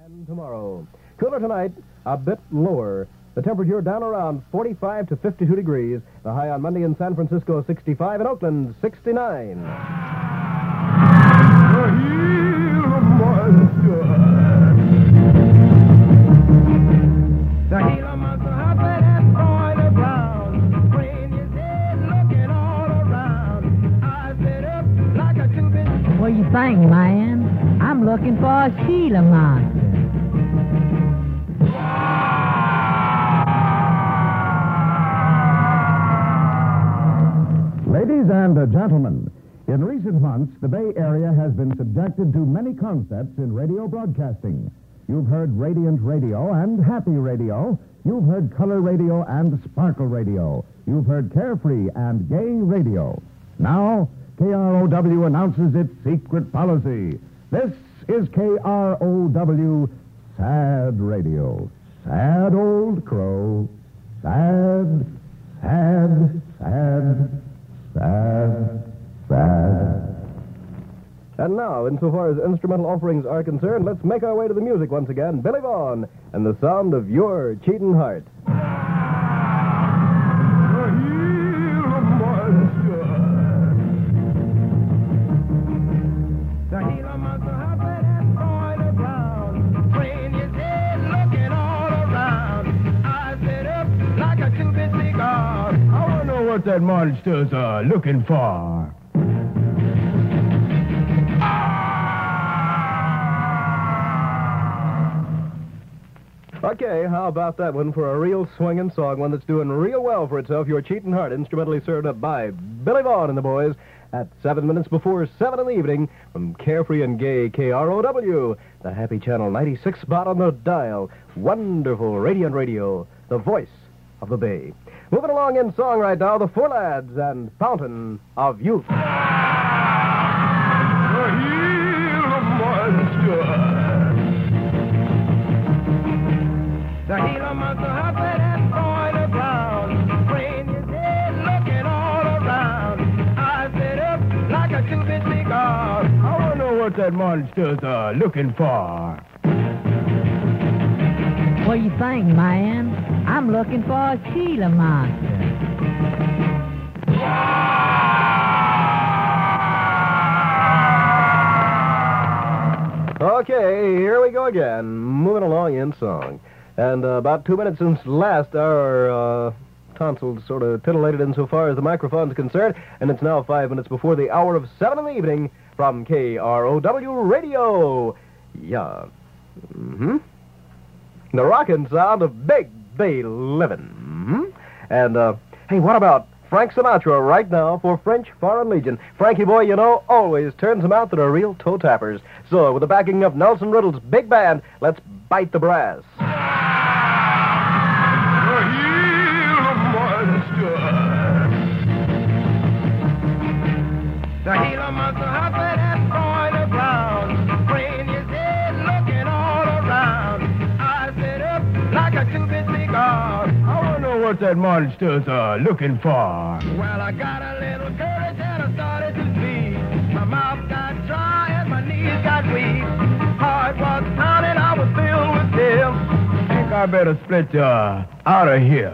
And tomorrow, cooler tonight, a bit lower. The temperature down around 45 to 52 degrees. The high on Monday in San Francisco, 65. In Oakland, 69. The Gila monster hopping and throwing the ground. Spraying his head, looking all around. I sit up like a two-bit. What do you think, man? I'm looking for a Gila monster. Ladies and gentlemen, in recent months, the Bay Area has been subjected to many concepts in radio broadcasting. You've heard Radiant Radio and Happy Radio. You've heard Color Radio and Sparkle Radio. You've heard Carefree and Gay Radio. Now, KROW announces its secret policy. This is KROW Sad Radio. Sad old crow. Sad, sad, sad, sad, sad. And now, insofar as instrumental offerings are concerned, let's make our way to the music once again. Billy Vaughn and the sound of Your Cheatin' Heart. The Gila monster hopping and throwing the ground. Spraying his head, looking all around. I sit up like a two-bit cigar. I want to know what that monster's looking for. Okay, how about that one for a real swinging song, one that's doing real well for itself? Your Cheatin' Heart, instrumentally served up by Billy Vaughn and the boys at 7 minutes before 7 in the evening from Carefree and Gay KROW, the Happy Channel 96 spot on the dial. Wonderful Radiant Radio, the voice of the Bay. Moving along in song right now, the Four Lads and Fountain of Youth. The Gila monster. The Gila monster hopping and throwing the ground. Spraying his head, looking all around. I sit up like a two-bit cigar. I want to know what that monster's looking for. What do you think, man? I'm looking for a Gila monster. Okay, here we go again, moving along in song. And about 2 minutes since last, our tonsils sort of titillated insofar as the microphone's concerned, and it's now 5 minutes before the hour of 7 in the evening from KROW Radio. Yeah. Mm-hmm. The rockin' sound of Big Bay Livin'. Mm-hmm. And, hey, what about Frank Sinatra right now for French Foreign Legion? Frankie boy, you know, always turns them out that are real toe-tappers. So, with the backing of Nelson Riddle's big band, let's bite the brass. The Gila monster hopping and throwing the ground. Spraying his head, looking all around. I sit up like a two-bit cigar. I want to know what that monster's looking for. Well, I got a little courage and I started to speak. My mouth got dry and my knees got weak. Heart was pounding, I was filled with fear. Think I better split out of here.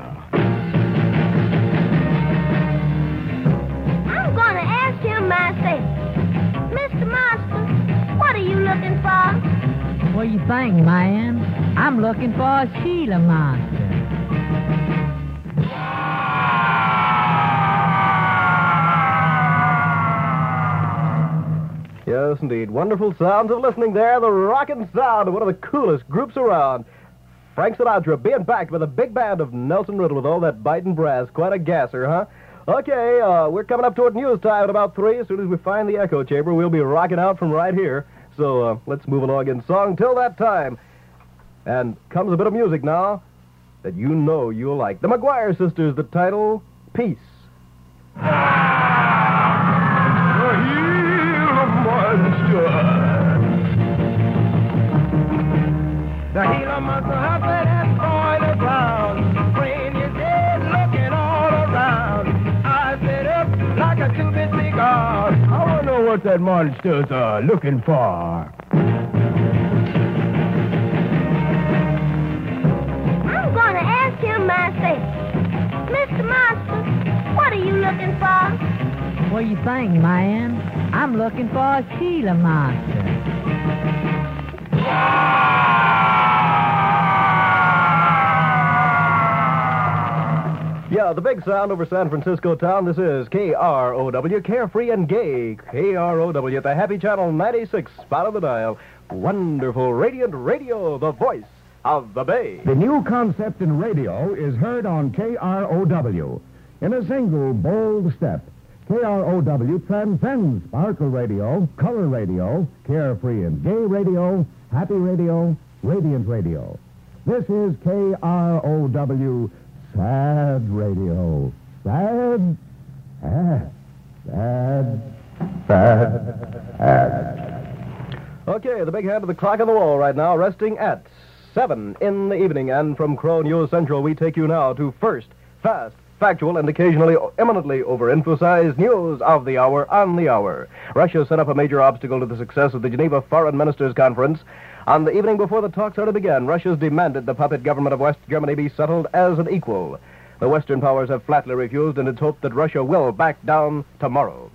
I'm gonna ask him myself. Mr. Monster, what are you looking for? What do you think, man? I'm looking for a Gila monster. Yes, indeed. Wonderful sounds of listening there. The rockin' sound of one of the coolest groups around. Frank Sinatra being backed with a big band of Nelson Riddle with all that biting brass. Quite a gasser, huh? Okay, we're coming up toward news time at about 3. As soon as we find the echo chamber, we'll be rocking out from right here. So let's move along in song till that time. And comes a bit of music now that you know you'll like. The McGuire Sisters, the title, Peace. The Gila monster hopping and throwing the ground. Spraying his head, looking all around. I sit up like a two-bit cigar. I want to know what that monster's looking for. What do you think, man? I'm looking for a Gila monster. Yeah, the big sound over San Francisco town. This is KROW, Carefree and Gay. KROW at the Happy Channel 96, spot of the dial. Wonderful, radiant radio, the voice of the Bay. The new concept in radio is heard on KROW. In a single, bold step, KROW transcends sparkle radio, color radio, carefree and gay radio, happy radio, radiant radio. This is KROW, sad radio. Sad, sad. Okay, the big hand of the clock on the wall right now, resting at 7 in the evening. And from Crow News Central, we take you now to first, fast, factual, and occasionally eminently overemphasized news of the hour on the hour. Russia set up a major obstacle to the success of the Geneva Foreign Ministers' Conference. On the evening before the talks are to begin, Russia's demanded the puppet government of West Germany be settled as an equal. The Western powers have flatly refused, and it's hoped that Russia will back down tomorrow.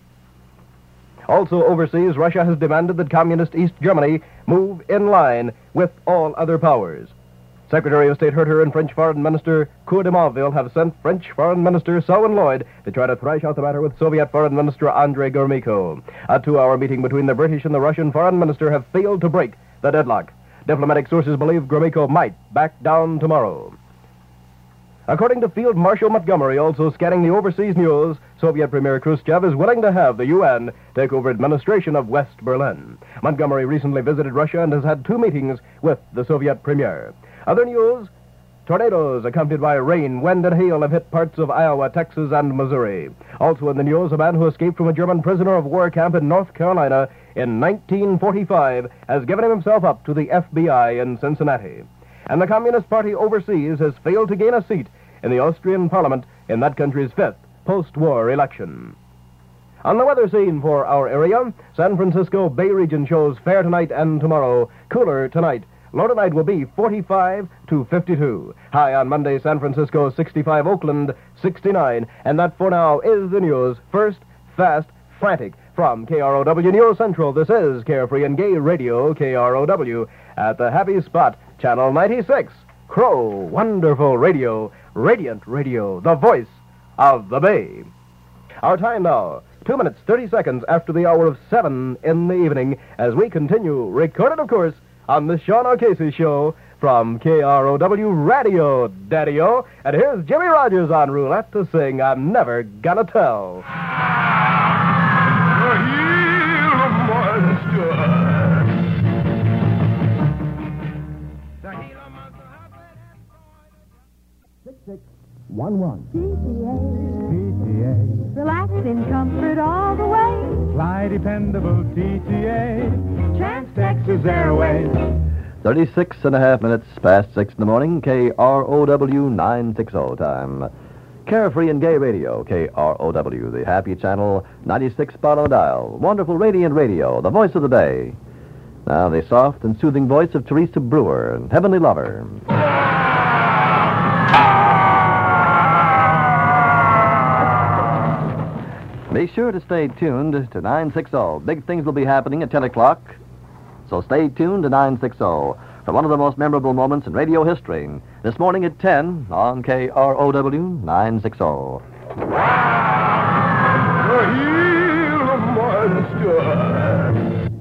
Also overseas, Russia has demanded that communist East Germany move in line with all other powers. Secretary of State Herter and French Foreign Minister Cour de Marville have sent French Foreign Minister Selwyn Lloyd to try to thrash out the matter with Soviet Foreign Minister Andrei Gromyko. A 2-hour meeting between the British and the Russian Foreign Minister have failed to break the deadlock. Diplomatic sources believe Gromyko might back down tomorrow. According to Field Marshal Montgomery, also scanning the overseas news, Soviet Premier Khrushchev is willing to have the UN take over administration of West Berlin. Montgomery recently visited Russia and has had 2 meetings with the Soviet Premier. Other news, tornadoes accompanied by rain, wind, and hail have hit parts of Iowa, Texas, and Missouri. Also in the news, a man who escaped from a German prisoner of war camp in North Carolina in 1945 has given himself up to the FBI in Cincinnati. And the Communist Party overseas has failed to gain a seat in the Austrian parliament in that country's 5th post-war election. On the weather scene for our area, San Francisco Bay Region shows fair tonight and tomorrow, cooler tonight. Low tonight will be 45 to 52. High on Monday, San Francisco 65, Oakland 69. And that for now is the news. First, fast, frantic. From KROW News Central, this is Carefree and Gay Radio, KROW, at the Happy Spot, Channel 96. Crow, wonderful radio, radiant radio, the voice of the Bay. Our time now, 2 minutes, 30 seconds after the hour of 7 in the evening, as we continue, recorded, of course, on the Sean O'Casey Show from KROW Radio, Daddy-O. And here's Jimmy Rogers on roulette to sing I'm Never Gonna Tell. The Gila Monster. The Gila Monster. 6611. TTA. Relax in comfort all the way. Fly dependable TTA. Trans Texas Airways. 36 and a half minutes past 6 in the morning, KROW 960 time. Carefree and Gay Radio, KROW, the Happy Channel 96 spot on the dial. Wonderful radiant radio, the voice of the Bay. Now the soft and soothing voice of Teresa Brewer, Heavenly Lover. Be sure to stay tuned to 960. Big things will be happening at 10 o'clock. So stay tuned to 960 for one of the most memorable moments in radio history. This morning at 10 on KROW 960. The Gila Monster.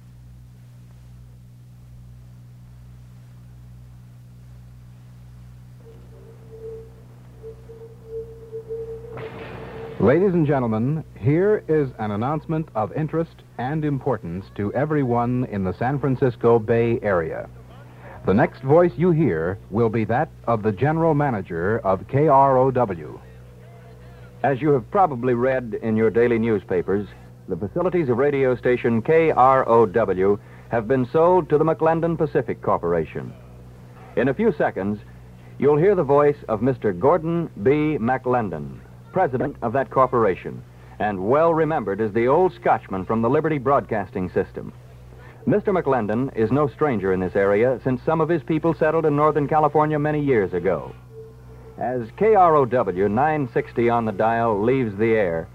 Ladies and gentlemen, here is an announcement of interest and importance to everyone in the San Francisco Bay Area. The next voice you hear will be that of the general manager of KROW. As you have probably read in your daily newspapers, the facilities of radio station KROW have been sold to the McLendon Pacific Corporation. In a few seconds, you'll hear the voice of Mr. Gordon B. McLendon, president of that corporation, and well remembered as the old Scotchman from the Liberty Broadcasting System. Mr. McLendon is no stranger in this area since some of his people settled in Northern California many years ago. As KROW 960 on the dial leaves the air,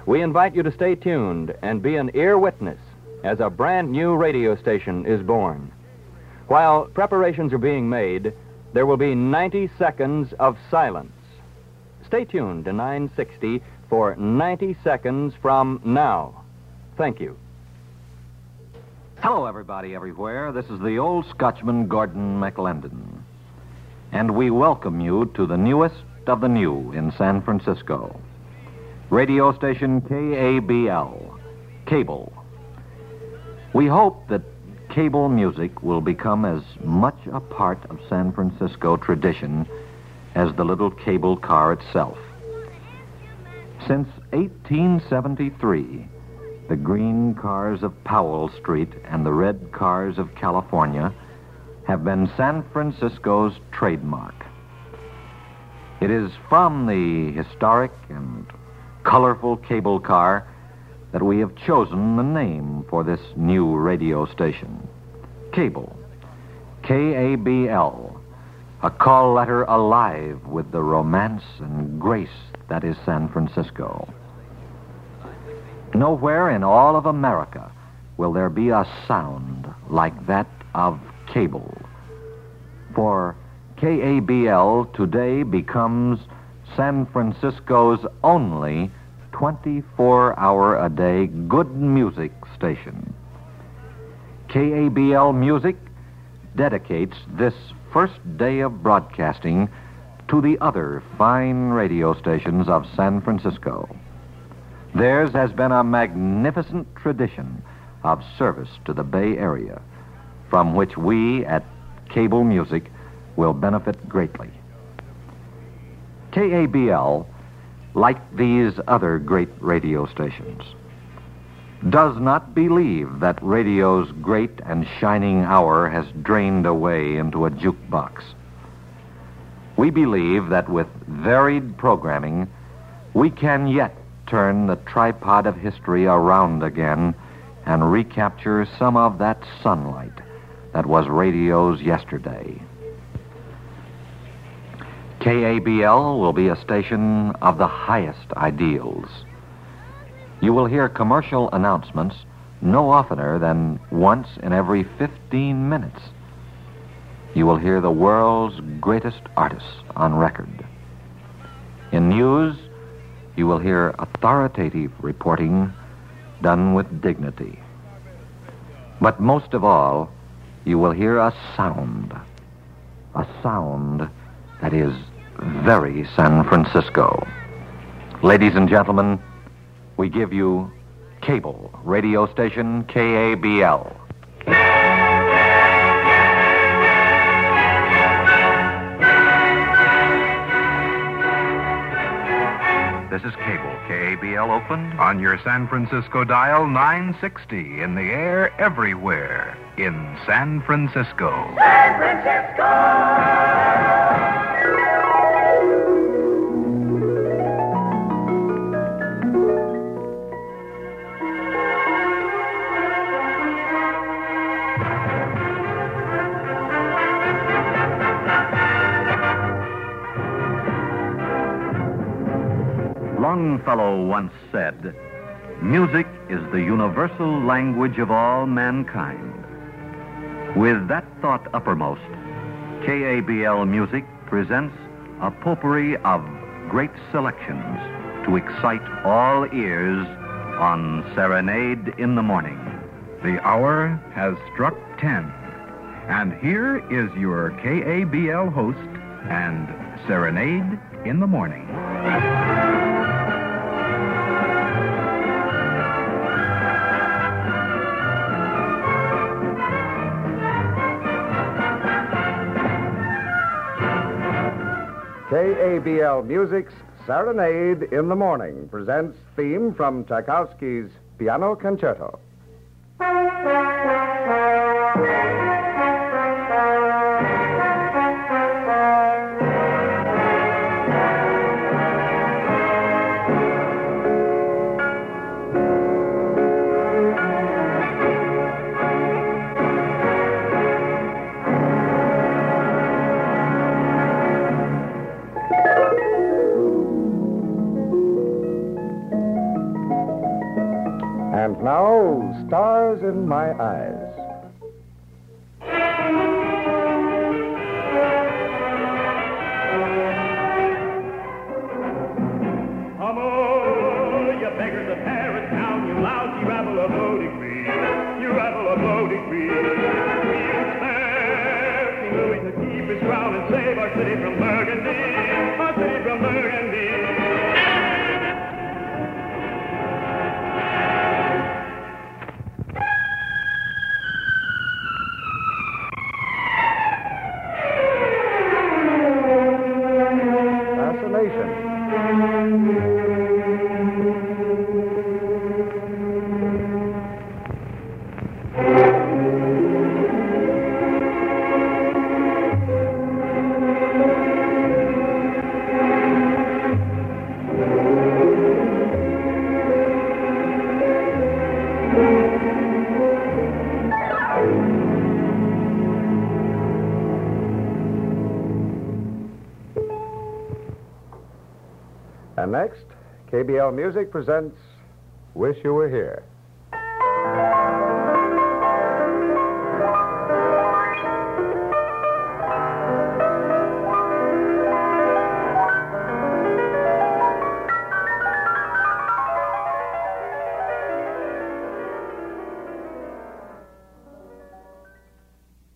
we invite you to stay tuned and be an ear witness as a brand new radio station is born. While preparations are being made, there will be 90 seconds of silence. Stay tuned to 960 for 90 seconds from now. Thank you. Hello, everybody everywhere. This is the old Scotchman, Gordon McLendon. And we welcome you to the newest of the new in San Francisco. Radio station KABL, Cable. We hope that cable music will become as much a part of San Francisco tradition as the little cable car itself. Since 1873, the green cars of Powell Street and the red cars of California have been San Francisco's trademark. It is from the historic and colorful cable car that we have chosen the name for this new radio station. Cable. KABL. A call letter alive with the romance and grace that is San Francisco. Nowhere in all of America will there be a sound like that of cable. For KABL today becomes San Francisco's only 24-hour-a-day good music station. KABL Music dedicates this first day of broadcasting to the other fine radio stations of San Francisco. Theirs has been a magnificent tradition of service to the Bay Area, from which we at Cable Music will benefit greatly. KABL, like these other great radio stations, does not believe that radio's great and shining hour has drained away into a jukebox. We believe that with varied programming, we can yet turn the tripod of history around again and recapture some of that sunlight that was radio's yesterday. KABL will be a station of the highest ideals. You will hear commercial announcements no oftener than once in every 15 minutes. You will hear the world's greatest artists on record. In news, you will hear authoritative reporting done with dignity. But most of all, you will hear a sound that is very San Francisco. Ladies and gentlemen, we give you Cable, radio station KABL. This is Cable, KABL Oakland, on your San Francisco dial 960, in the air everywhere, in San Francisco. San Francisco! Longfellow once said, "Music is the universal language of all mankind." With that thought uppermost, KABL Music presents a potpourri of great selections to excite all ears on Serenade in the Morning. The hour has struck 10, and here is your KABL host and Serenade in the Morning. KABL Music's Serenade in the Morning presents theme from Tchaikovsky's Piano Concerto. now, Stars in My Eyes. Come on, you beggars of Paris town, you lousy rabble of Louis, you rabble of Louis. We expect King Louis to keep his crown and save our city from Burgundy, our city from Burgundy. And next, KBL Music presents Wish You Were Here.